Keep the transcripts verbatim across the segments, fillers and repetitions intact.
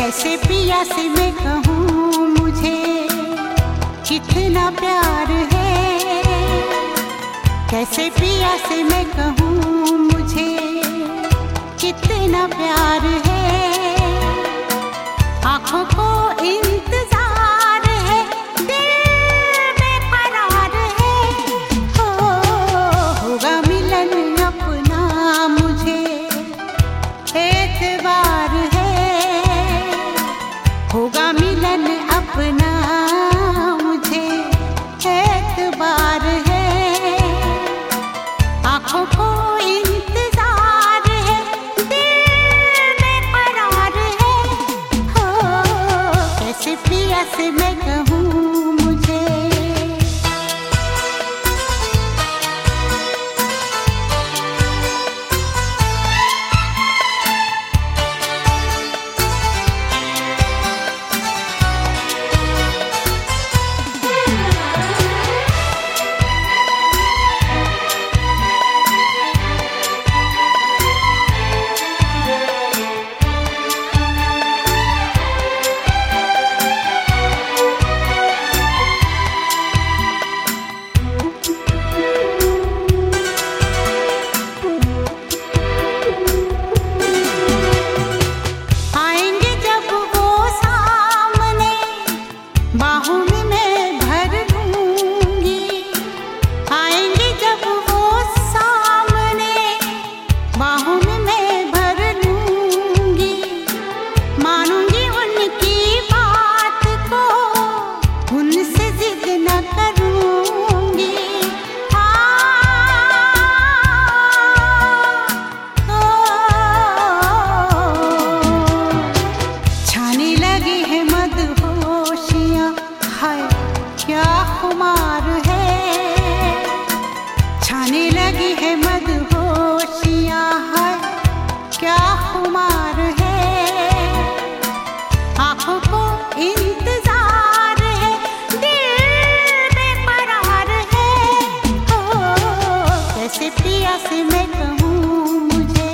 कैसे पिया से मैं कहूँ मुझे कितना प्यार है, कैसे पिया से मैं कहूँ मुझे कितना प्यार है। आँखों को इंतजार है, दिल बेकरार है, हो होगा मिलन अपना मुझे एतबार है, होगा मिलन अपना मुझे एतबार है। आँखों को इंतजार है, दिल बेकरार है, हो कैसे पिया से मैं कहूँ मुझे। क्या खुमार है, छाने लगी है मदहोशियाँ, है क्या खुमार है। आँखों को इंतजार है, दिल बेकरार है, हो कैसे पिया से मैं कहूँ मुझे।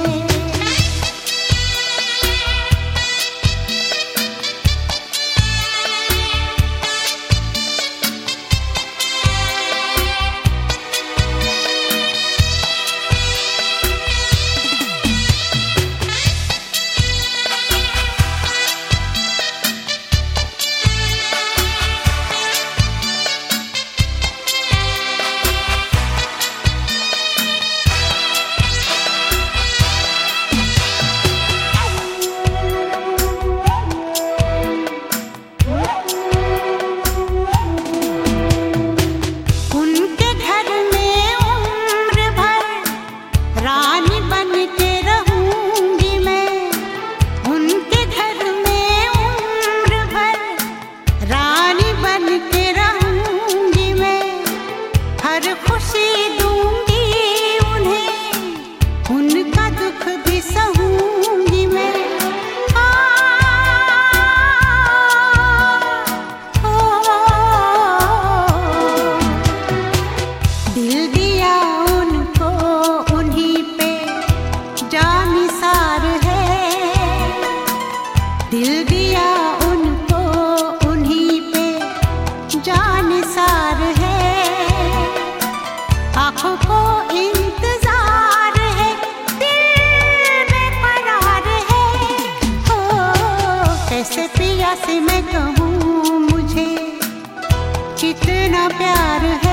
दिल दिया उनको उन्हीं पे जानिसार है। आँखों को इंतजार है, दिल बेकरार है, हो कैसे पिया से मैं कहूँ मुझे कितना प्यार है।